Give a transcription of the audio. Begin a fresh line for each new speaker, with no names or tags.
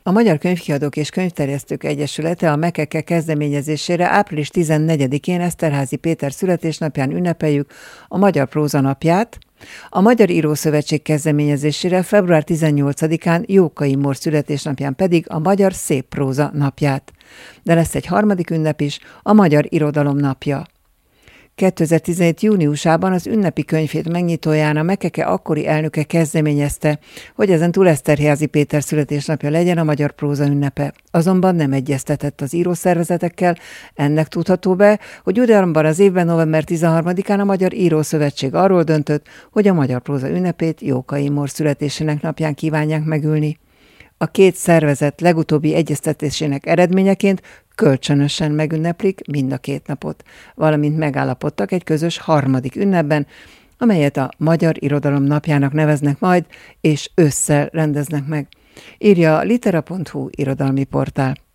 A Magyar Könyvkiadók és Könyvterjesztők Egyesülete a Mekeke kezdeményezésére április 14-én Eszterházy Péter születésnapján ünnepeljük a Magyar Próza napját, a Magyar Írószövetség kezdeményezésére február 18-án Jókai Mór születésnapján pedig a Magyar Szép Próza napját. De lesz egy harmadik ünnep is, a Magyar Irodalom napja. 2017. júniusában az ünnepi könyvhét megnyitóján a Mekeke akkori elnöke kezdeményezte, hogy ezentúl Eszterházy Péter születésnapja legyen a Magyar Próza ünnepe. Azonban nem egyeztetett az írószervezetekkel, ennek tudható be, hogy ugyanabban az évben november 13-án a Magyar Írószövetség arról döntött, hogy a Magyar Próza ünnepét Jókai Mór születésének napján kívánják megülni. A két szervezet legutóbbi egyeztetésének eredményeként kölcsönösen megünneplik mind a két napot, valamint megállapodtak egy közös harmadik ünnepben, amelyet a Magyar Irodalom napjának neveznek majd, és ősszel rendeznek meg, írja a litera.hu irodalmi portál.